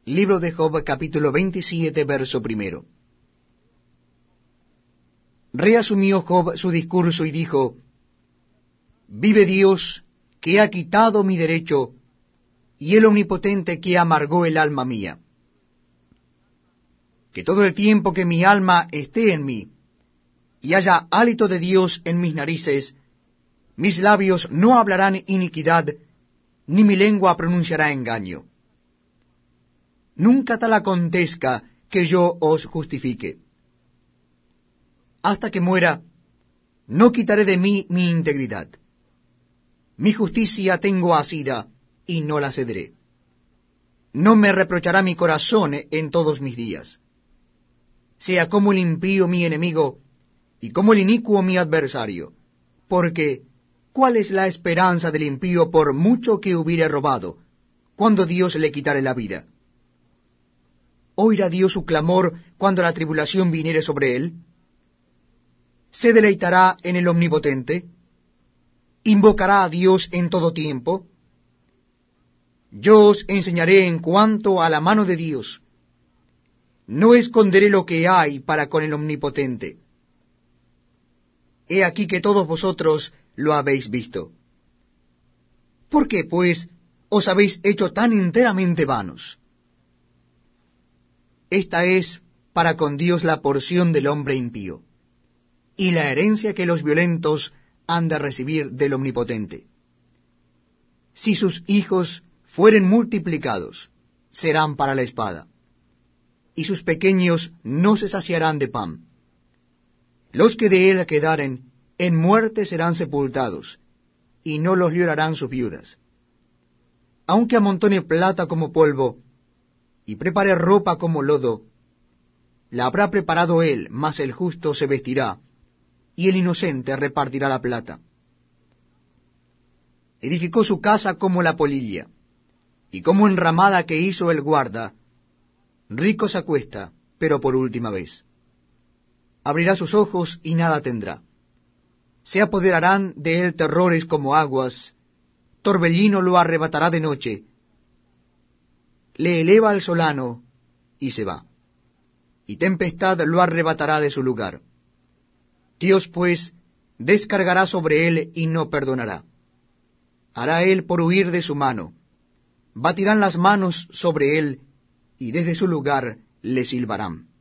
Libro de Job, capítulo 27, verso primero. Reasumió Job su discurso y dijo: Vive Dios, que ha quitado mi derecho, y el Omnipotente que amargó el alma mía. Que todo el tiempo que mi alma esté en mí, y haya hálito de Dios en mis narices, mis labios no hablarán iniquidad, ni mi lengua pronunciará engaño. Nunca tal acontezca que yo os justifique. Hasta que muera, no quitaré de mí mi integridad. Mi justicia tengo asida, y no la cederé. No me reprochará mi corazón en todos mis días. Sea como el impío mi enemigo, y como el inicuo mi adversario. Porque, ¿cuál es la esperanza del impío por mucho que hubiere robado, cuando Dios le quitare la vida? ¿Oirá Dios su clamor cuando la tribulación viniere sobre él? ¿Se deleitará en el Omnipotente? ¿Invocará a Dios en todo tiempo? Yo os enseñaré en cuanto a la mano de Dios. No esconderé lo que hay para con el Omnipotente. He aquí que todos vosotros lo habéis visto. ¿Por qué, pues, os habéis hecho tan enteramente vanos? Esta es para con Dios la porción del hombre impío, y la herencia que los violentos han de recibir del Omnipotente. Si sus hijos fueren multiplicados, serán para la espada, y sus pequeños no se saciarán de pan. Los que de él quedaren, en muerte serán sepultados, y no los llorarán sus viudas. Aunque amontone plata como polvo, y prepare ropa como lodo, la habrá preparado él, mas el justo se vestirá, y el inocente repartirá la plata. Edificó su casa como la polilla, y como enramada que hizo el guarda. Rico se acuesta, pero por última vez. Abrirá sus ojos y nada tendrá. Se apoderarán de él terrores como aguas, torbellino lo arrebatará de noche. Le eleva al solano, y se va, y tempestad lo arrebatará de su lugar. Dios, pues, descargará sobre él y no perdonará. Hará él por huir de su mano. Batirán las manos sobre él, y desde su lugar le silbarán.